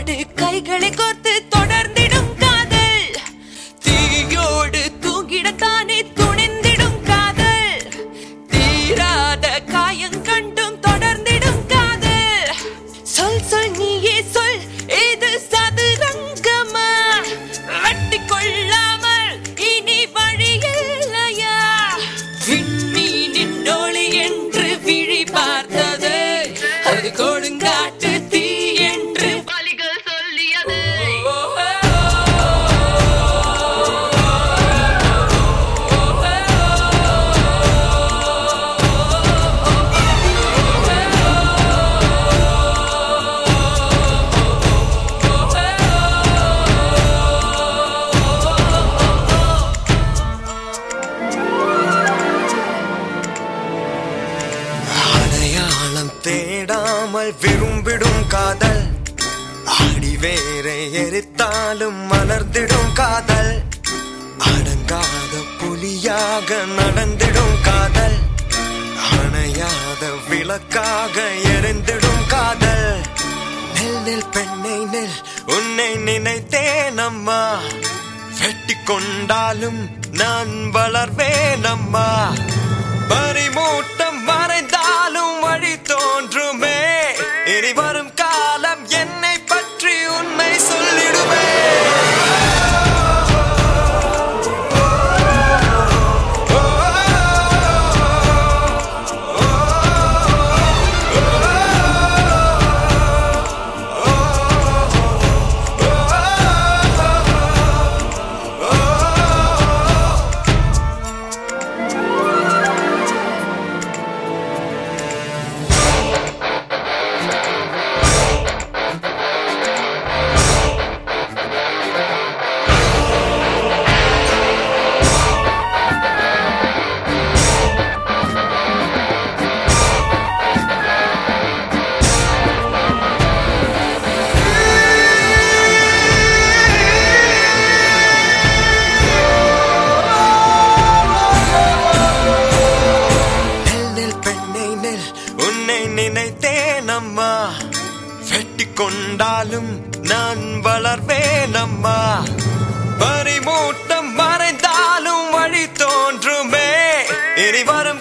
தீயோடு கைகளை கோர்த்து தொடர்ந்திடும் காதல், தீயோடு தூங்கிடத்தானே துணிந்திடும் காதல், தீராத காயங்கண்டும் தொடர்ந்திடும் காதல். சொல் சொல் நீயே சொல், இது சதுரங்கமா? வெட்டி கொள்ளாமல் இனி வழியில்லையா? விண்மீனின் ஒளி என்று விழி பார்த்தது, அது கொடுங்காட்டு தீ என்று வலிகள் சொல்லியது. தேடாமல் விரும்பிடும் காதல், ஆடி வேற எரித்தாலும் மலர்ந்திடும் காதல், அடங்காத புலியாக நடந்திடும் காதல், அணையாத விளக்காக எரிந்திடும் காதல். நெல் நெல் பெண்ணை நெல், உன்னை நினைத்தேன் அம்மா, வெட்டி கொண்டாலும் நான் வளர்வேன் அம்மா. பறிமூட்டம் மறைந்தாலும் வழி தோன்றுமே, இனி வரும் காலம் என்னை பற்றி உண்மை சொல்லிடுமே. உன்னை நினைத்தேன் அம்மா, வெட்டி கொண்டாலும் நான் வளர்வேன் அம்மா. பறிமூட்டம் மறைந்தாலும் வழி தோன்றுமே, இனி வரும்